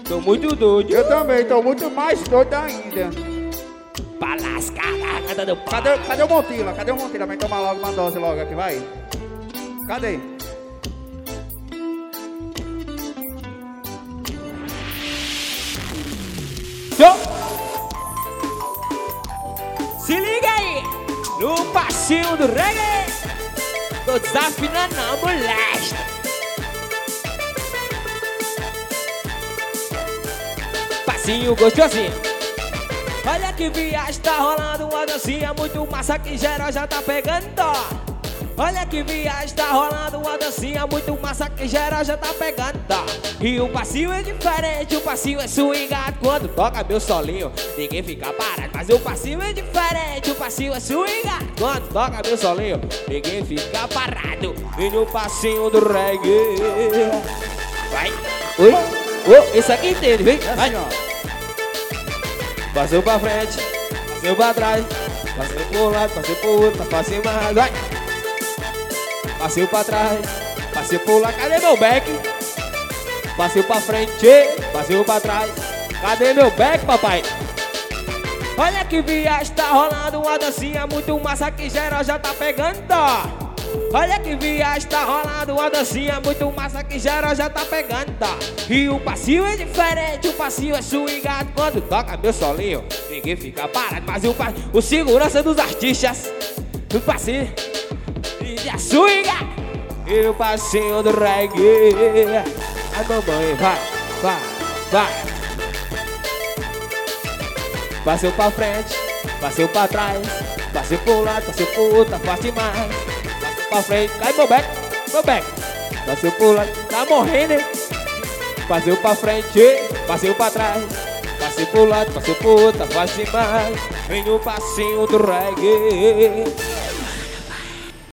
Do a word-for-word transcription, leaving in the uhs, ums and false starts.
Tô muito doido. Eu também, tô muito mais doido ainda. Pra lascar a garganta do pau. Cadê, cadê o Montila? Cadê o Montila? Vai tomar logo uma dose logo aqui, vai. Cadê? Se liga aí, no passinho do reggae. Tô desafinando a molesta. Passinho gostosinho. Olha que viagem, tá rolando uma dancinha muito massa que geral já tá pegando. Olha que viagem, tá rolando uma dancinha muito massa que geral já tá pegando. E o passinho é diferente, o passinho é swingado. Quando toca meu solinho, ninguém fica parado. Mas o passinho é diferente, o passinho é swingado. Quando toca meu solinho, ninguém fica parado. E no passinho do reggae vai. Oi, oh, esse aqui entende, vem. Vai. Passou pra frente, passou pra trás, passou por lado, passou por outro, pra cima, vai. Passei pra trás, passei por lá, cadê meu back? Passei pra frente, passei pra trás, cadê meu back, papai? Olha que viagem, tá rolando uma dancinha muito massa que geral já tá pegando. Olha que viagem, tá rolando uma dancinha muito massa que geral já tá pegando. E o passinho é diferente, o passinho é swingado. Quando toca meu solinho, ninguém fica parado. Mas o, o segurança dos artistas, o passinho e swinga. E o passinho do reggae. A mamãe vai, vai, vai. Passei pra frente, passei pra trás, passei por lado, passei por outra, parte mais. Passei pra frente, cai meu back, meu back. Passei por lado, tá morrendo, hein? Passei pra frente, passei pra trás, passei por lado, passei por outra, parte mais. Vem no passinho do reggae.